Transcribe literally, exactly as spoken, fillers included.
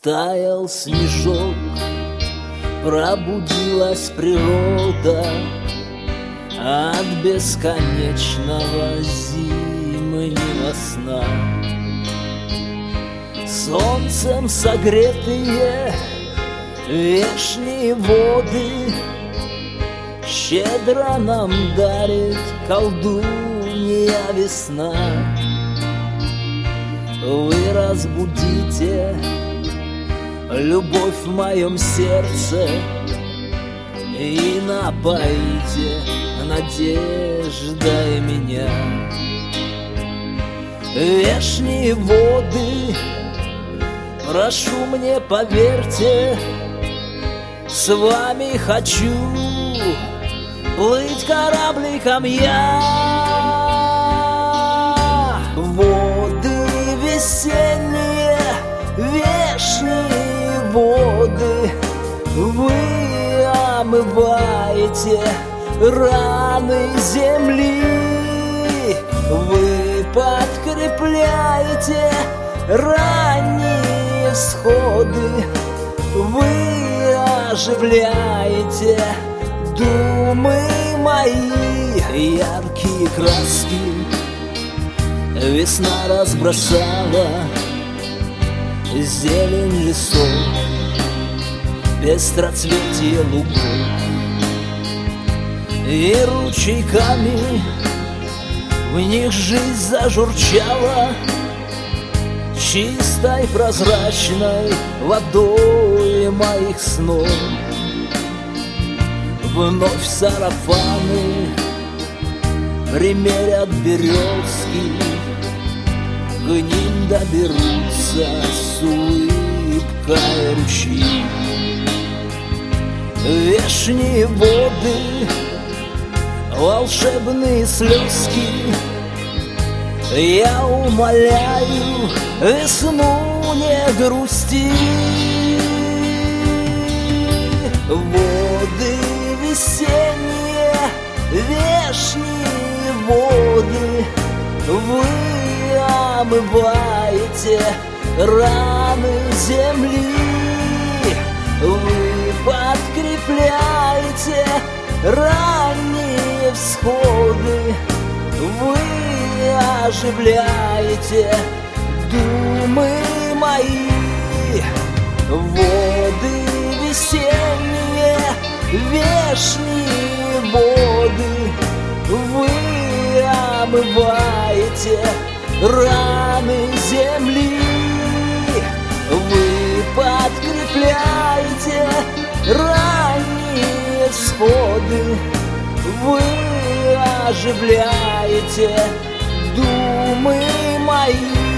Таял снежок, пробудилась природа от бесконечного зимнего сна. Солнцем согретые вешние воды щедро нам дарит колдунья весна. Вы разбудите любовь в моем сердце и напоите надеждой меня. Вешние воды, прошу, мне поверьте, с вами хочу плыть корабликом я. Воды весенние, вешние воды, вы омываете раны земли, вы подкрепляете ранние всходы, вы оживляете думы мои. Яркие краски весна разбросала, зелень лесов, пестроцветие лугов, и ручейками в них жизнь зажурчала чистой прозрачной водой моих снов. Вновь сарафаны примерят березки, к ним доберутся с улыбкой ручьи. Вешние воды, волшебные слезки, я умоляю весну не грусти. Воды весенние, вешние воды, вы омываете раны земли, вы подкрепляете ранние всходы, вы оживляете думы мои. Воды весенние, вешние воды, вы омываете раны земли, вы подкрепляете ранние всходы, вы оживляете думы мои.